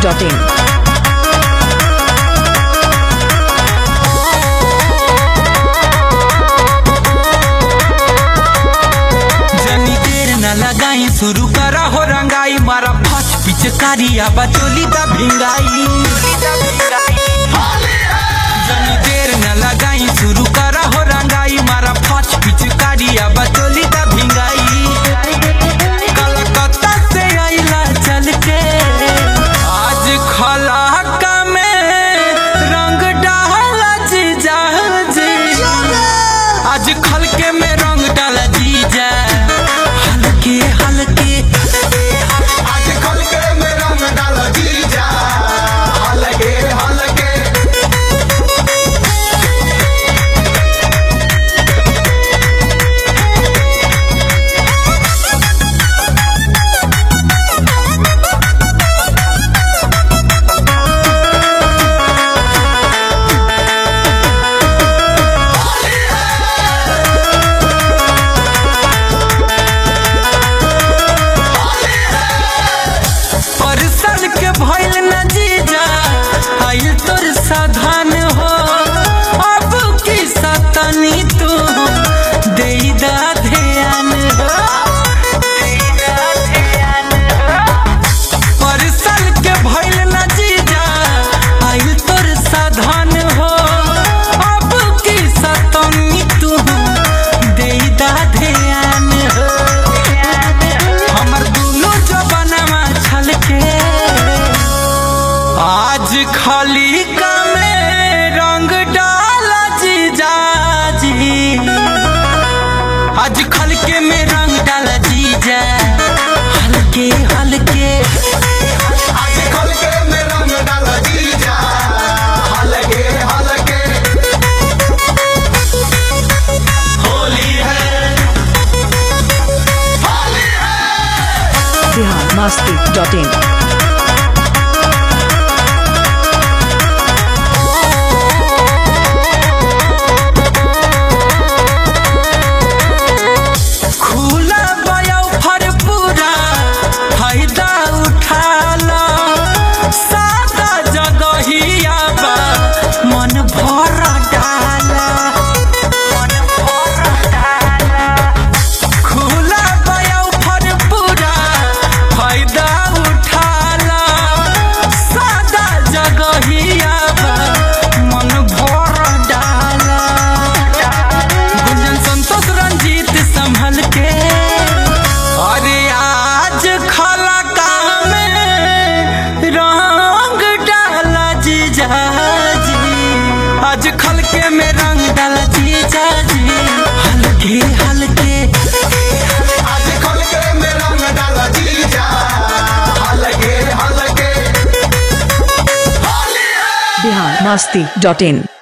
biharmasti.in। लगाई शुरू करा हो रंगाई मारा फच पिचकारी आबा चोली दा भिंगाई जनी देर न लगाई शुरू करा हो रंगाई मारा फच पिचकारी आबा चोली दा भिंगाई कलकत्ता से आइला चल के आज खलाका में रंग डाला जीजा जी आज खलके में रंग डाला जीजा हल्के आज खलके में रंग डाला जीजा हल्के हल्के भइल न जीजा आइल तोर साधन हो अब की सतनी तू देईदा ध्यान हो परसल के भइल न जीजा आइल तोर साधन हो अब की सतनी तू देईदा ध्यान हो हमर दुनु जवानमा छलके आज खाली का में रंग डाला जीजा जी आज खलके में रंग डाला जीजा हल्के हल्के आज खलके में रंग डाला जीजा हल्के हल्के होली है biharmasti.in। आज खलके में रंग डाला जीजा जी हल्के हल्के आज खलके में रंग डाला जीजा हल्के हल्के biharmasti.in।